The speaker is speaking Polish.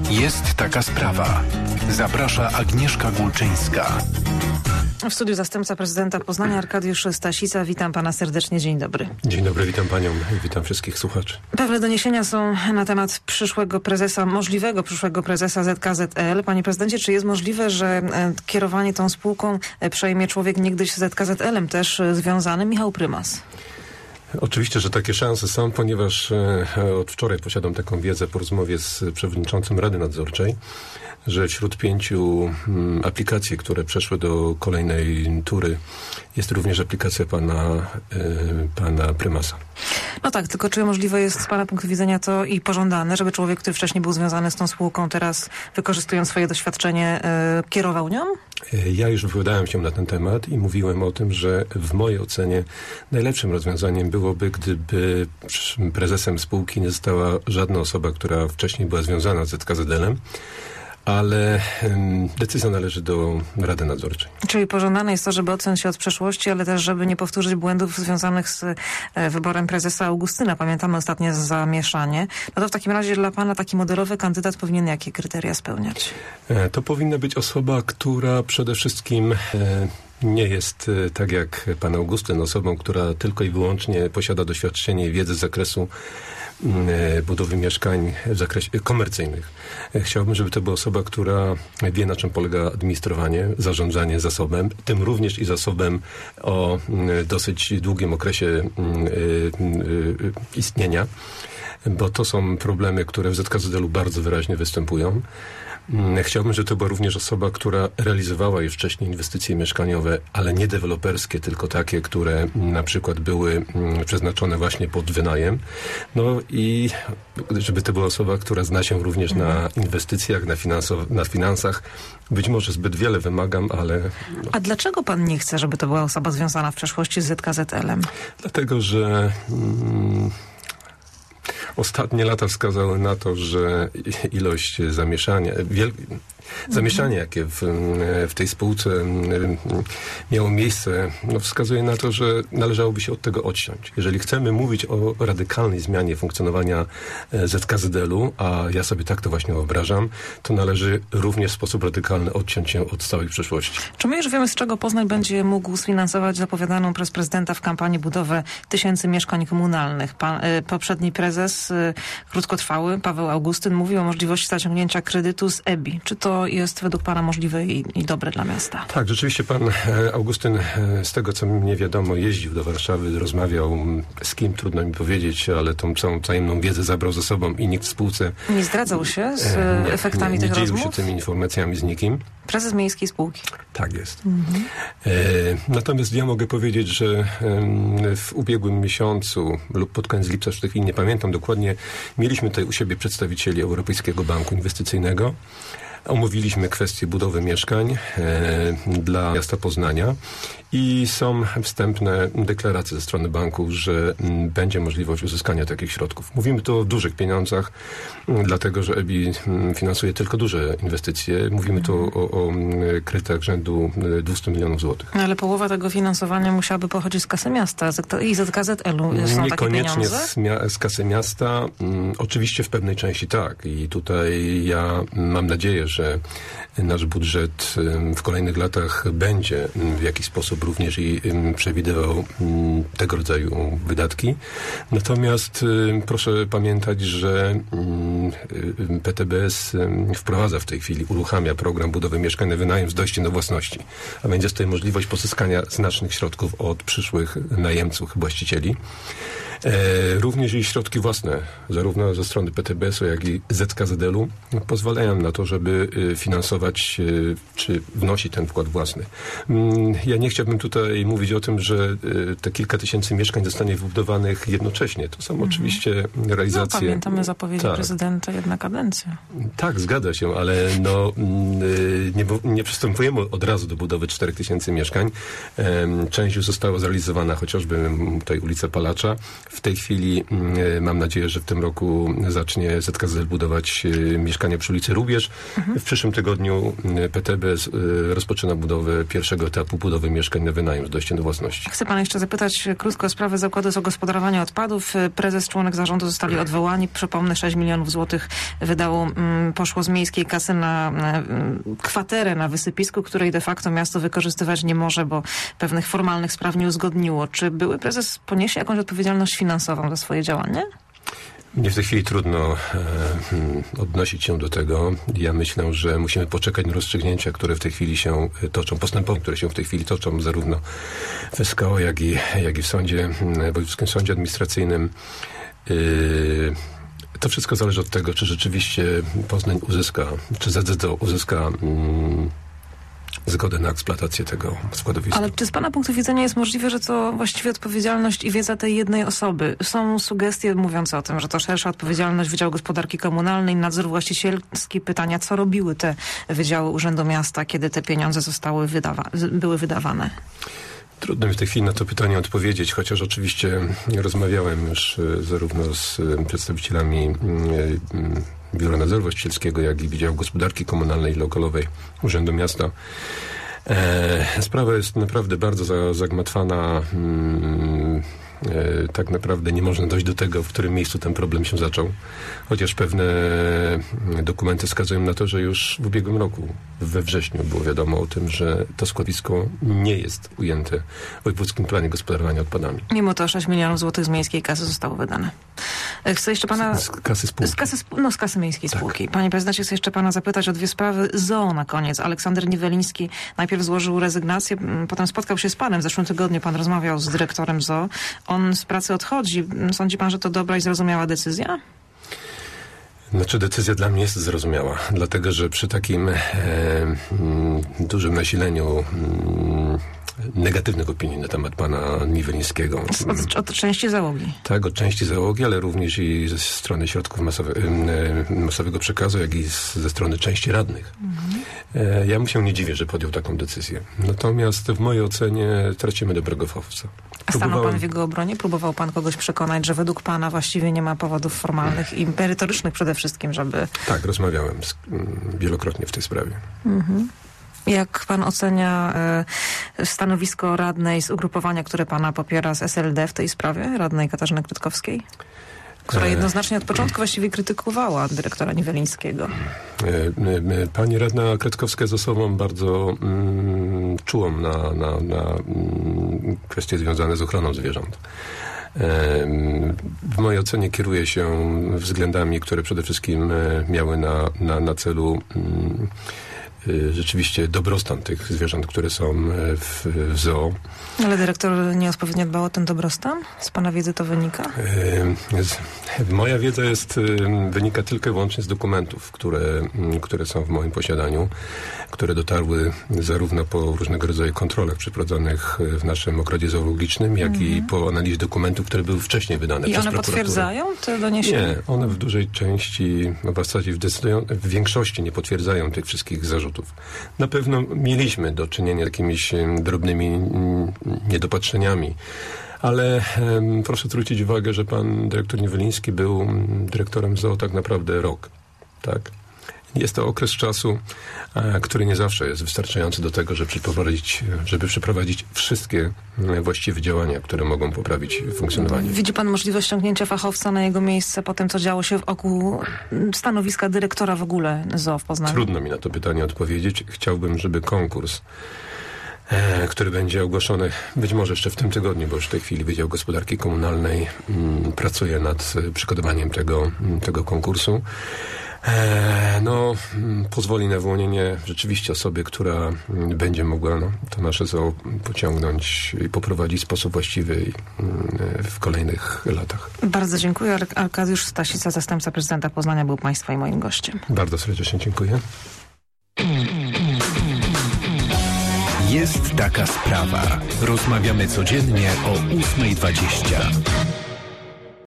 Jest taka sprawa. Zaprasza Agnieszka Gulczyńska. W studiu zastępca prezydenta Poznania Arkadiusz Stasica. Witam pana serdecznie. Dzień dobry. Dzień dobry, witam panią i witam wszystkich słuchaczy. Pewne doniesienia są na temat możliwego przyszłego prezesa ZKZL. Panie prezydencie, czy jest możliwe, że kierowanie tą spółką przejmie człowiek niegdyś z ZKZL-em też związany, Michał Prymas? Oczywiście, że takie szanse są, ponieważ od wczoraj posiadam taką wiedzę po rozmowie z przewodniczącym Rady Nadzorczej, że wśród 5 aplikacji, które przeszły do kolejnej tury, jest również aplikacja pana Prymasa. No tak, tylko czy możliwe jest z pana punktu widzenia to i pożądane, żeby człowiek, który wcześniej był związany z tą spółką, teraz wykorzystując swoje doświadczenie, kierował nią? Ja już wypowiadałem się na ten temat i mówiłem o tym, że w mojej ocenie najlepszym rozwiązaniem byłoby, gdyby prezesem spółki nie została żadna osoba, która wcześniej była związana z ZKZL-em, ale decyzja należy do Rady Nadzorczej. Czyli pożądane jest to, żeby odciąć się od przeszłości, ale też, żeby nie powtórzyć błędów związanych z wyborem prezesa Augustyna. Pamiętamy ostatnie zamieszanie. No to w takim razie dla pana taki modelowy kandydat powinien jakie kryteria spełniać? To powinna być osoba, która przede wszystkim nie jest, tak jak pan Augustyn, osobą, która tylko i wyłącznie posiada doświadczenie i wiedzę z zakresu budowy mieszkań w zakresie komercyjnych. Chciałbym, żeby to była osoba, która wie, na czym polega administrowanie, zarządzanie zasobem, tym również i zasobem o dosyć długim okresie istnienia, bo to są problemy, które w ZKZL-u bardzo wyraźnie występują. Chciałbym, żeby to była również osoba, która realizowała już wcześniej inwestycje mieszkaniowe, ale nie deweloperskie, tylko takie, które na przykład były przeznaczone właśnie pod wynajem. No i żeby to była osoba, która zna się również na inwestycjach, na finansach. Być może zbyt wiele wymagam, ale... A dlaczego pan nie chce, żeby to była osoba związana w przeszłości z ZKZL-em? Dlatego, że... Ostatnie lata wskazały na to, że ilość zamieszania, jakie w tej spółce miało miejsce, wskazuje na to, że należałoby się od tego odciąć. Jeżeli chcemy mówić o radykalnej zmianie funkcjonowania ZKZL-u, a ja sobie tak to właśnie wyobrażam, to należy również w sposób radykalny odciąć się od całej przeszłości. Czy my już wiemy, z czego Poznań będzie mógł sfinansować zapowiadaną przez prezydenta w kampanii budowę 1000 mieszkań komunalnych? Poprzedni prezes, krótkotrwały, Paweł Augustyn, mówił o możliwości zaciągnięcia kredytu z EBI. Czy to jest według pana możliwe i dobre dla miasta? Tak, rzeczywiście pan Augustyn, z tego co mnie wiadomo, jeździł do Warszawy, rozmawiał z kim, trudno mi powiedzieć, ale tą całą tajemną wiedzę zabrał ze sobą i nikt w spółce... Nie zdradzał się z efektami tych rozmów? Nie dzielił się tymi informacjami z nikim. Prezes miejskiej spółki. Tak jest. Natomiast ja mogę powiedzieć, że w ubiegłym miesiącu lub pod koniec lipca, w tej chwili nie pamiętam dokładnie, mieliśmy tutaj u siebie przedstawicieli Europejskiego Banku Inwestycyjnego. Omówiliśmy kwestię budowy mieszkań dla miasta Poznania i są wstępne deklaracje ze strony banku, że będzie możliwość uzyskania takich środków. Mówimy tu o dużych pieniądzach, dlatego że EBI finansuje tylko duże inwestycje. Mówimy tu o kredytach rzędu 200 milionów złotych. Ale połowa tego finansowania musiałaby pochodzić z kasy miasta i ZKZL-u. Są niekoniecznie takie pieniądze? z kasy miasta. Oczywiście w pewnej części tak. I tutaj ja mam nadzieję, że nasz budżet w kolejnych latach będzie w jakiś sposób również i przewidywał tego rodzaju wydatki. Natomiast proszę pamiętać, że PTBS wprowadza w tej chwili, uruchamia program budowy mieszkań na wynajem z dojściem do własności. A będzie tutaj możliwość pozyskania znacznych środków od przyszłych najemców, właścicieli. Również i środki własne, zarówno ze strony PTBS-u, jak i ZKZL-u, pozwalają na to, żeby finansować czy wnosić ten wkład własny. Ja nie chciałbym tutaj mówić o tym, że te kilka tysięcy mieszkań zostanie wybudowanych jednocześnie. To są oczywiście realizacje... No, pamiętamy zapowiedzi prezydenta, jedna kadencja. Tak, zgadza się, ale nie przystępujemy od razu do budowy 4000 mieszkań. Część już została zrealizowana, chociażby tutaj ulica Palacza. W tej chwili mam nadzieję, że w tym roku zacznie ZKZL budować mieszkania przy ulicy Rubież. W przyszłym tygodniu PTB rozpoczyna budowę pierwszego etapu budowy mieszkań na wynajem z dojściem do własności. Chcę pana jeszcze zapytać krótko o sprawę zakładu zagospodarowania odpadów. Prezes, członek zarządu zostali odwołani. Przypomnę, 6 milionów złotych poszło z miejskiej kasy na kwaterę na wysypisku, której de facto miasto wykorzystywać nie może, bo pewnych formalnych spraw nie uzgodniło. Czy były prezes poniesie jakąś odpowiedzialność finansową za swoje działanie? Mnie w tej chwili trudno odnosić się do tego. Ja myślę, że musimy poczekać na rozstrzygnięcia, które w tej chwili się toczą, postępowania, które się w tej chwili toczą, zarówno w SKO, jak i w sądzie, wojewódzkim sądzie administracyjnym. To wszystko zależy od tego, czy rzeczywiście Poznań uzyska, czy ZZO uzyska zgodę na eksploatację tego składowiska. Ale czy z pana punktu widzenia jest możliwe, że to właściwie odpowiedzialność i wiedza tej jednej osoby? Są sugestie mówiące o tym, że to szersza odpowiedzialność Wydziału Gospodarki Komunalnej, nadzór właścicielski, pytania, co robiły te wydziały Urzędu Miasta, kiedy te pieniądze były wydawane? Trudno mi w tej chwili na to pytanie odpowiedzieć, chociaż oczywiście rozmawiałem już zarówno z przedstawicielami Biura Nadzoru Właścicielskiego, jak i Wydziału Gospodarki Komunalnej i Lokalowej Urzędu Miasta. Sprawa jest naprawdę bardzo zagmatwana. Tak naprawdę nie można dojść do tego, w którym miejscu ten problem się zaczął. Chociaż pewne dokumenty wskazują na to, że już w ubiegłym roku, we wrześniu, było wiadomo o tym, że to składowisko nie jest ujęte w wojewódzkim planie gospodarowania odpadami. Mimo to 6 milionów złotych z miejskiej kasy zostało wydane. Chcę jeszcze pana... Z kasy spółki. Z kasy miejskiej spółki. Tak. Panie prezydencie, chcę jeszcze pana zapytać o dwie sprawy. ZOO na koniec. Aleksander Nieweliński najpierw złożył rezygnację, potem spotkał się z panem. W zeszłym tygodniu pan rozmawiał z dyrektorem ZOO. On z pracy odchodzi. Sądzi pan, że to dobra i zrozumiała decyzja? Znaczy, decyzja dla mnie jest zrozumiała, dlatego że przy takim dużym nasileniu negatywnych opinii na temat pana Niewelińskiego. Od części załogi. Tak, od części załogi, ale również i ze strony środków masowego przekazu, jak i ze strony części radnych. Ja mu się nie dziwię, że podjął taką decyzję. Natomiast w mojej ocenie tracimy dobrego fachowca. A stanął pan w jego obronie? Próbował pan kogoś przekonać, że według pana właściwie nie ma powodów formalnych i merytorycznych przede wszystkim, żeby... Tak, rozmawiałem wielokrotnie w tej sprawie. Jak pan ocenia stanowisko radnej z ugrupowania, które pana popiera z SLD w tej sprawie, radnej Katarzyny Krytkowskiej? Która jednoznacznie od początku właściwie krytykowała dyrektora Niewelińskiego. Pani radna Krytkowska jest osobą bardzo czułą na kwestie związane z ochroną zwierząt. W mojej ocenie kieruje się względami, które przede wszystkim miały na celu rzeczywiście dobrostan tych zwierząt, które są w zoo. Ale dyrektor nieodpowiednio dbał o ten dobrostan? Z pana wiedzy to wynika? Moja wiedza wynika tylko i wyłącznie z dokumentów, które są w moim posiadaniu, które dotarły zarówno po różnego rodzaju kontrolach przeprowadzonych w naszym ogrodzie zoologicznym, jak i po analizie dokumentów, które były wcześniej wydane przez prokuraturę. I one potwierdzają te doniesienia? Nie, one w dużej części, w zasadzie w większości nie potwierdzają tych wszystkich zarzutów. Na pewno mieliśmy do czynienia z jakimiś drobnymi niedopatrzeniami, ale proszę zwrócić uwagę, że pan dyrektor Nieweliński był dyrektorem ZOO tak naprawdę rok. Tak? Jest to okres czasu, który nie zawsze jest wystarczający do tego, żeby przeprowadzić wszystkie właściwe działania, które mogą poprawić funkcjonowanie. Widzi pan możliwość ściągnięcia fachowca na jego miejsce po tym, co działo się wokół stanowiska dyrektora w ogóle ZOO w Poznaniu? Trudno mi na to pytanie odpowiedzieć. Chciałbym, żeby konkurs, który będzie ogłoszony być może jeszcze w tym tygodniu, bo już w tej chwili Wydział Gospodarki Komunalnej pracuje nad przygotowaniem tego konkursu. Pozwoli na wyłonienie rzeczywiście osoby, która będzie mogła to nasze zoo pociągnąć i poprowadzić w sposób właściwy w kolejnych latach. Bardzo dziękuję. Arkadiusz Stasica, zastępca prezydenta Poznania, był państwa i moim gościem. Bardzo serdecznie dziękuję. Jest taka sprawa. Rozmawiamy codziennie o 8:20.